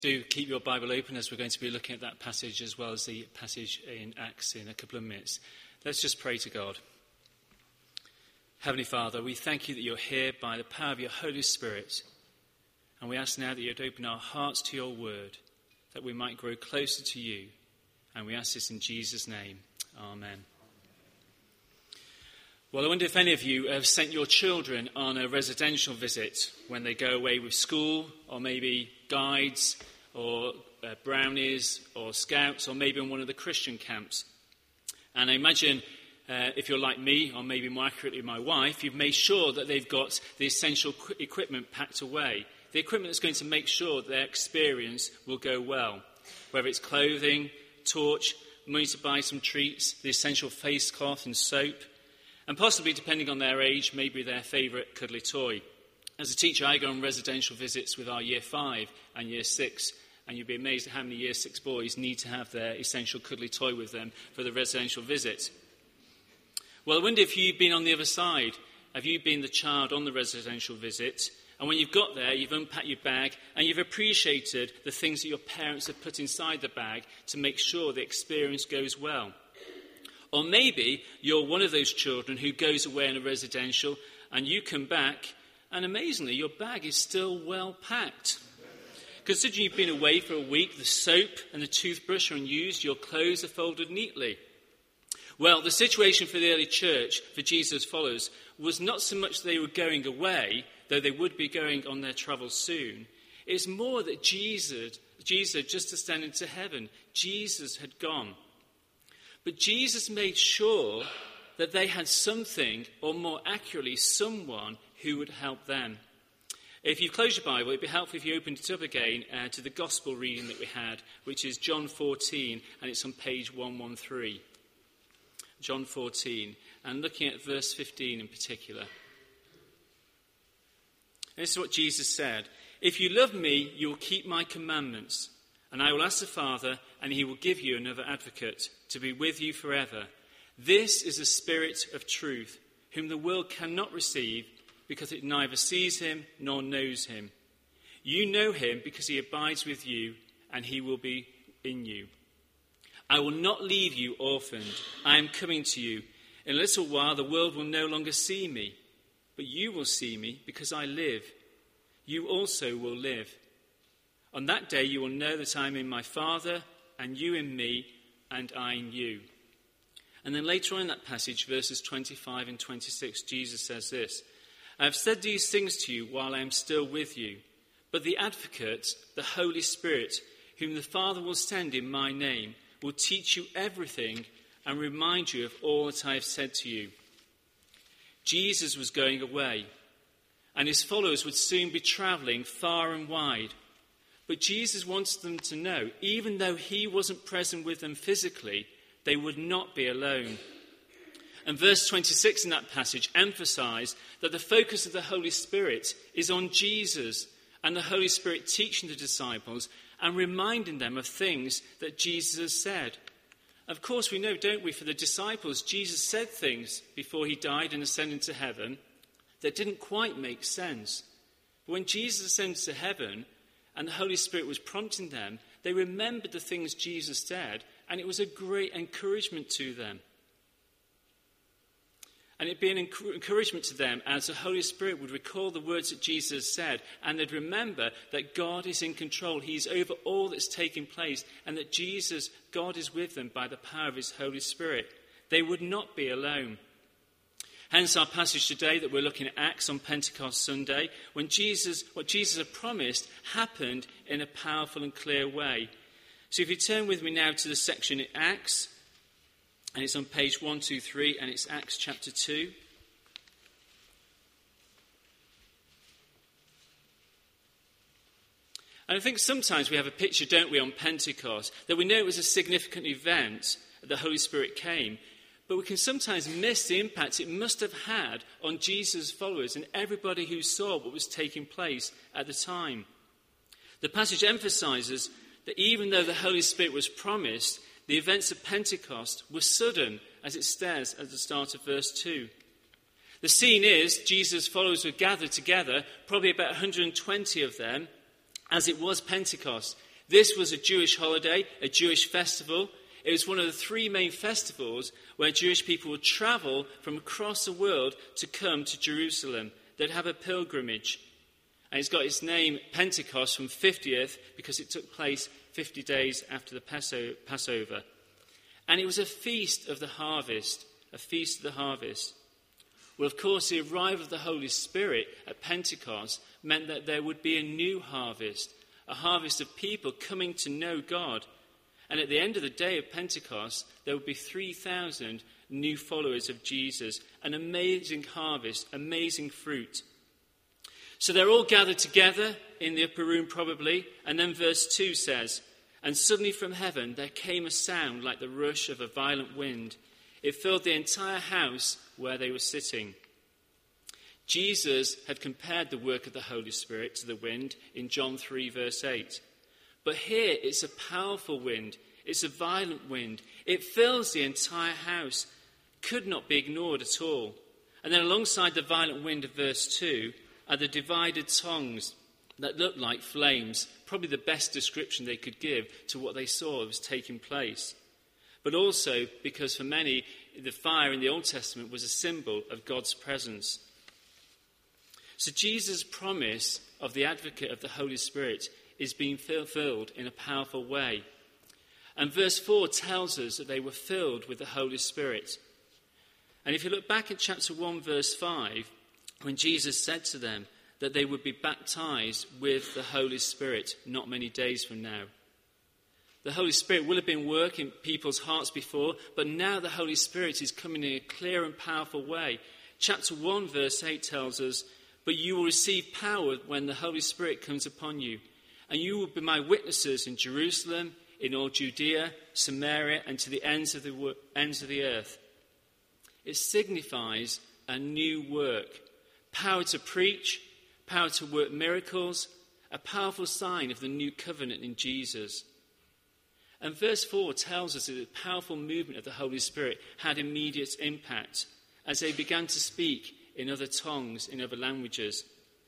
Do keep your Bible open as we're going to be looking at that passage as well as the passage in Acts in a couple of minutes. Let's just pray to God. Heavenly Father, we thank you that you're here by the power of your Holy Spirit. And we ask now that you'd open our hearts to your word, that we might grow closer to you. And we ask this in Jesus' name. Amen. Well, I wonder if any of you have sent your children on a residential visit when they go away with school, or maybe guides, or brownies, or scouts, or maybe in one of the Christian camps. And I imagine if you're like me, or maybe more accurately my wife, you've made sure that they've got the essential equipment packed away. The equipment that's going to make sure that their experience will go well. Whether it's clothing, torch, money to buy some treats, the essential face cloth and soap, and possibly, depending on their age, maybe their favourite cuddly toy. As a teacher, I go on residential visits with our Year 5 and Year 6, and you'd be amazed at how many Year 6 boys need to have their essential cuddly toy with them for the residential visit. Well, I wonder if you've been on the other side. Have you been the child on the residential visit? And when you've got there, you've unpacked your bag and you've appreciated the things that your parents have put inside the bag to make sure the experience goes well. Or maybe you're one of those children who goes away in a residential and you come back and amazingly your bag is still well packed. Considering you've been away for a week, the soap and the toothbrush are unused, your clothes are folded neatly. Well, the situation for the early church, for Jesus' followers, was not so much they were going away, though they would be going on their travels soon. It's more that Jesus had just ascended to heaven. Jesus had gone. But Jesus made sure that they had something, or more accurately, someone who would help them. If you close your Bible, it'd be helpful if you opened it up again to the Gospel reading that we had, which is John 14, and it's on page 113. John 14, and looking at verse 15 in particular. And this is what Jesus said. If you love me, you will keep my commandments, and I will ask the Father, and he will give you another advocate to be with you forever. This is the Spirit of truth, whom the world cannot receive, because it neither sees him nor knows him. You know him because he abides with you, and he will be in you. I will not leave you orphaned. I am coming to you. In a little while the world will no longer see me, but you will see me because I live. You also will live. On that day you will know that I am in my Father, and you in me, and I in you. And then later on in that passage, verses 25 and 26, Jesus says this. I have said these things to you while I am still with you, but the Advocate, the Holy Spirit, whom the Father will send in my name, will teach you everything and remind you of all that I have said to you. Jesus was going away, and his followers would soon be travelling far and wide. But Jesus wanted them to know, even though he wasn't present with them physically, they would not be alone. And verse 26 in that passage emphasised that the focus of the Holy Spirit is on Jesus and the Holy Spirit teaching the disciples and reminding them of things that Jesus has said. Of course, we know, don't we, for the disciples, Jesus said things before he died and ascended to heaven that didn't quite make sense. But when Jesus ascended to heaven and the Holy Spirit was prompting them, they remembered the things Jesus said, and it was a great encouragement to them. And it'd be an encouragement to them as the Holy Spirit would recall the words that Jesus said, and they'd remember that God is in control. He's over all that's taking place, and that God is with them by the power of his Holy Spirit. They would not be alone. Hence our passage today that we're looking at Acts on Pentecost Sunday, when what Jesus had promised happened in a powerful and clear way. So if you turn with me now to the section in Acts, and it's on page 123, and it's Acts chapter 2. And I think sometimes we have a picture, don't we, on Pentecost, that we know it was a significant event that the Holy Spirit came, but we can sometimes miss the impact it must have had on Jesus' followers and everybody who saw what was taking place at the time. The passage emphasises that even though the Holy Spirit was promised, the events of Pentecost were sudden, as it says at the start of verse 2. The scene is Jesus' followers were gathered together, probably about 120 of them, as it was Pentecost. This was a Jewish holiday, a Jewish festival. It was one of the three main festivals where Jewish people would travel from across the world to come to Jerusalem. They'd have a pilgrimage. And it's got its name, Pentecost, from 50th, because it took place 50 days after the Passover. And it was a feast of the harvest, a feast of the harvest. Well, of course, the arrival of the Holy Spirit at Pentecost meant that there would be a new harvest, a harvest of people coming to know God. And at the end of the day of Pentecost, there would be 3,000 new followers of Jesus, an amazing harvest, amazing fruit. So they're all gathered together in the upper room probably, and then verse 2 says, "And suddenly from heaven there came a sound like the rush of a violent wind. It filled the entire house where they were sitting." Jesus had compared the work of the Holy Spirit to the wind in John 3 verse 8. But here it's a powerful wind. It's a violent wind. It fills the entire house. Could not be ignored at all. And then alongside the violent wind of verse 2 are the divided tongues that looked like flames, probably the best description they could give to what they saw was taking place. But also because for many, the fire in the Old Testament was a symbol of God's presence. So Jesus' promise of the advocate of the Holy Spirit is being fulfilled in a powerful way. And verse 4 tells us that they were filled with the Holy Spirit. And if you look back at chapter 1 verse 5, when Jesus said to them that they would be baptized with the Holy Spirit not many days from now. The Holy Spirit will have been working in people's hearts before, but now the Holy Spirit is coming in a clear and powerful way. Chapter 1 verse 8 tells us, "But you will receive power when the Holy Spirit comes upon you, and you will be my witnesses in Jerusalem, in all Judea, Samaria, and to the ends of the earth." It signifies a new work. Power to preach, power to work miracles, a powerful sign of the new covenant in Jesus. And verse 4 tells us that the powerful movement of the Holy Spirit had immediate impact as they began to speak in other tongues, in other languages.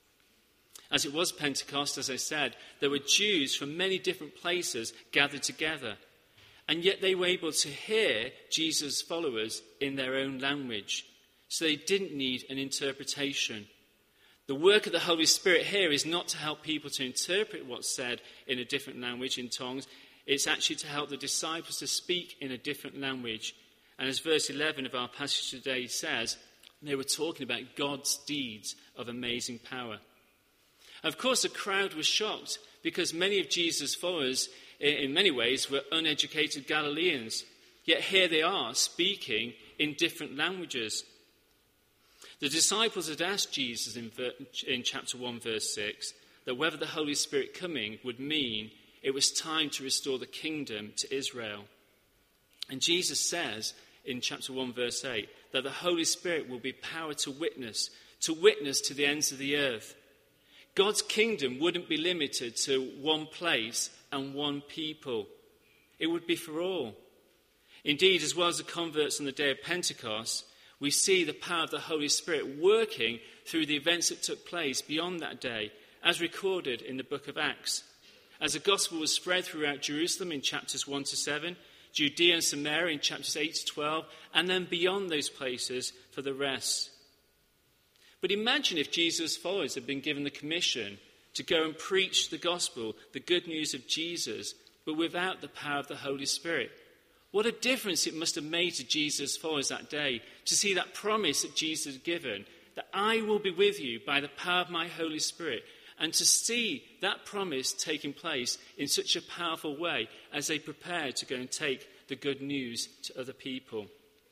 As it was Pentecost, as I said, there were Jews from many different places gathered together. And yet they were able to hear Jesus' followers in their own language. So they didn't need an interpretation. The work of the Holy Spirit here is not to help people to interpret what's said in a different language, in tongues. It's actually to help the disciples to speak in a different language. And as verse 11 of our passage today says, they were talking about God's deeds of amazing power. Of course, the crowd was shocked because many of Jesus' followers, in many ways, were uneducated Galileans. Yet here they are speaking in different languages. The disciples had asked Jesus in chapter 1 verse 6 that whether the Holy Spirit coming would mean it was time to restore the kingdom to Israel. And Jesus says in chapter 1 verse 8 that the Holy Spirit will be power to witness to the ends of the earth. God's kingdom wouldn't be limited to one place and one people. It would be for all. Indeed, as well as the converts on the day of Pentecost, we see the power of the Holy Spirit working through the events that took place beyond that day, as recorded in the book of Acts. As the gospel was spread throughout Jerusalem in chapters 1 to 7, Judea and Samaria in chapters 8 to 12, and then beyond those places for the rest. But imagine if Jesus' followers had been given the commission to go and preach the gospel, the good news of Jesus, but without the power of the Holy Spirit. What a difference it must have made to Jesus' followers that day to see that promise that Jesus had given, that I will be with you by the power of my Holy Spirit, and to see that promise taking place in such a powerful way as they prepared to go and take the good news to other people.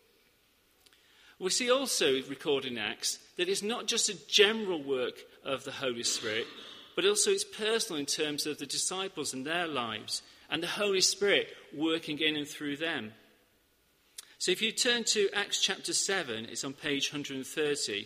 We see also recorded in Acts that it's not just a general work of the Holy Spirit, but also it's personal in terms of the disciples and their lives, and the Holy Spirit working in and through them. So if you turn to Acts chapter 7, it's on page 130.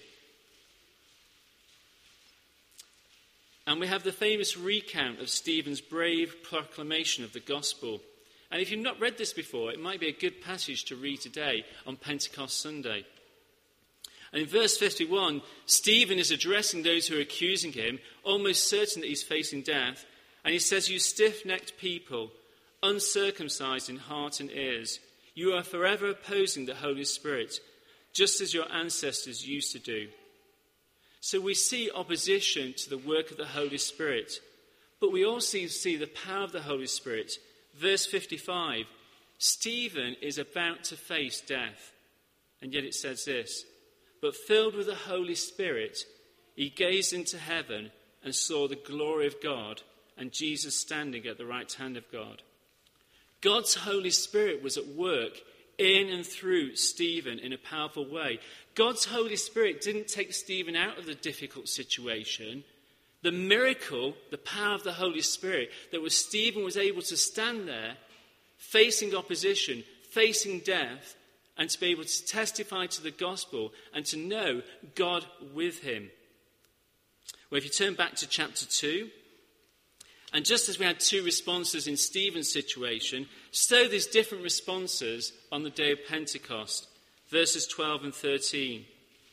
And we have the famous recount of Stephen's brave proclamation of the gospel. And if you've not read this before, it might be a good passage to read today on Pentecost Sunday. And in verse 51, Stephen is addressing those who are accusing him, almost certain that he's facing death. And he says, "You stiff-necked people, uncircumcised in heart and ears, you are forever opposing the Holy Spirit, just as your ancestors used to do." So we see opposition to the work of the Holy Spirit, but we also see the power of the Holy Spirit. Verse 55, Stephen is about to face death, and yet it says this, "But filled with the Holy Spirit, he gazed into heaven and saw the glory of God and Jesus standing at the right hand of God." God's Holy Spirit was at work in and through Stephen in a powerful way. God's Holy Spirit didn't take Stephen out of the difficult situation. The miracle, the power of the Holy Spirit, that was Stephen was able to stand there, facing opposition, facing death, and to be able to testify to the gospel and to know God with him. Well, if you turn back to chapter 2, and just as we had two responses in Stephen's situation, so there's different responses on the day of Pentecost. Verses 12 and 13.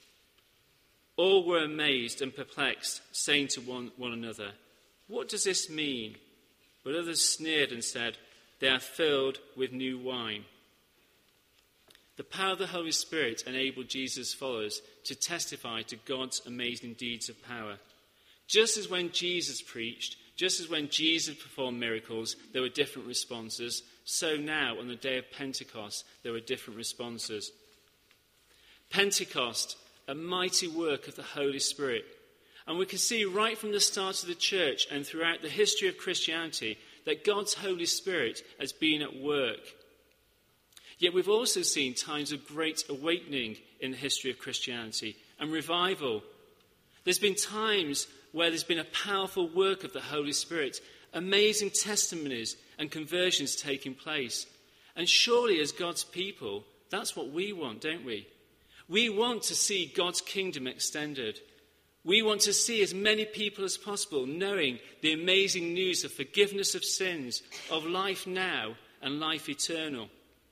"All were amazed and perplexed, saying to one another, 'What does this mean?' But others sneered and said, 'They are filled with new wine.'" The power of the Holy Spirit enabled Jesus' followers to testify to God's amazing deeds of power. Just as when Jesus preached, just as when Jesus performed miracles, there were different responses, so now on the day of Pentecost, there were different responses. Pentecost, a mighty work of the Holy Spirit. And we can see right from the start of the church and throughout the history of Christianity that God's Holy Spirit has been at work. Yet we've also seen times of great awakening in the history of Christianity and revival. There's been times where there's been a powerful work of the Holy Spirit, amazing testimonies and conversions taking place. And surely as God's people, that's what we want, don't we? We want to see God's kingdom extended. We want to see as many people as possible knowing the amazing news of forgiveness of sins, of life now and life eternal.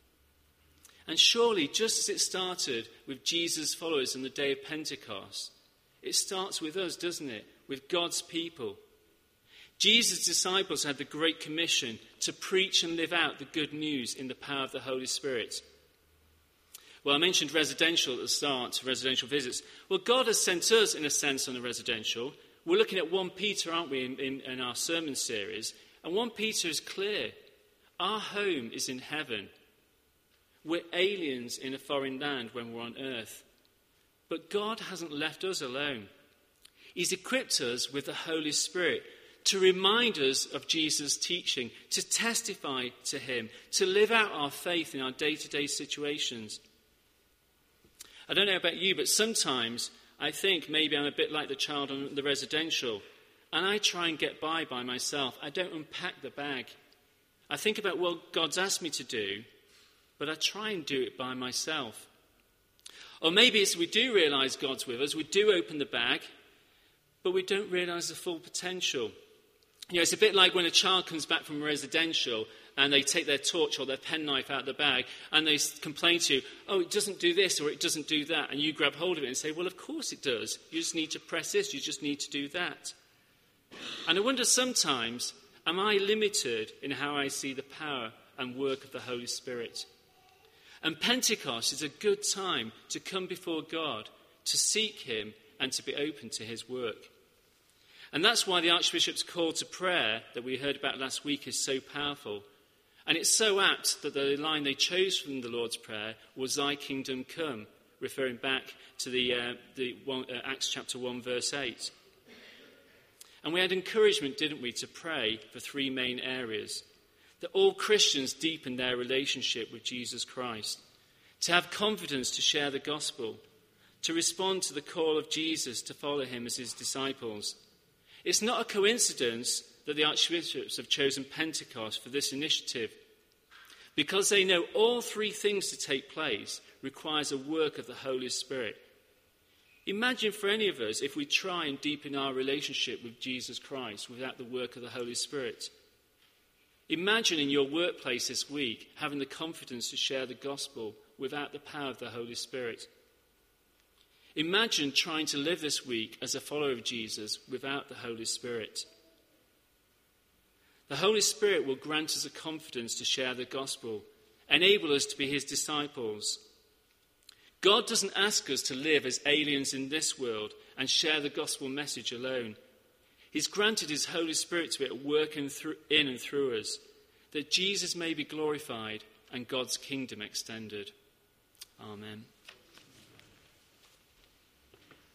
And surely, just as it started with Jesus' followers on the day of Pentecost, it starts with us, doesn't it? With God's people. Jesus' disciples had the Great Commission to preach and live out the good news in the power of the Holy Spirit. Well, I mentioned residential at the start, residential visits. Well, God has sent us, in a sense, on a residential. We're looking at 1 Peter, aren't we, in our sermon series? And 1 Peter is clear. Our home is in heaven. We're aliens in a foreign land when we're on earth. But God hasn't left us alone. He's equipped us with the Holy Spirit to remind us of Jesus' teaching, to testify to him, to live out our faith in our day-to-day situations. I don't know about you, but sometimes I think maybe I'm a bit like the child on the residential, and I try and get by myself. I don't unpack the bag. I think about what God's asked me to do, but I try and do it by myself. Or maybe it's we do realise God's with us, we do open the bag, but we don't realise the full potential. You know, it's a bit like when a child comes back from residential and they take their torch or their penknife out of the bag and they complain to you, "Oh, it doesn't do this or it doesn't do that." And you grab hold of it and say, "Well, of course it does. You just need to press this, you just need to do that." And I wonder sometimes, am I limited in how I see the power and work of the Holy Spirit? And Pentecost is a good time to come before God, to seek him and to be open to his work. And that's why the Archbishop's call to prayer that we heard about last week is so powerful. And it's so apt that the line they chose from the Lord's Prayer was, "Thy kingdom come," referring back to the Acts chapter 1, verse 8. And we had encouragement, didn't we, to pray for 3 main areas. That all Christians deepen their relationship with Jesus Christ, to have confidence to share the gospel, to respond to the call of Jesus to follow him as his disciples. It's not a coincidence that the archbishops have chosen Pentecost for this initiative, because they know all 3 things to take place requires a work of the Holy Spirit. Imagine for any of us if we try and deepen our relationship with Jesus Christ without the work of the Holy Spirit. Imagine in your workplace this week having the confidence to share the gospel without the power of the Holy Spirit. Imagine trying to live this week as a follower of Jesus without the Holy Spirit. The Holy Spirit will grant us the confidence to share the gospel, enable us to be his disciples. God doesn't ask us to live as aliens in this world and share the gospel message alone. He's granted his Holy Spirit to be at work in and through us, that Jesus may be glorified and God's kingdom extended. Amen.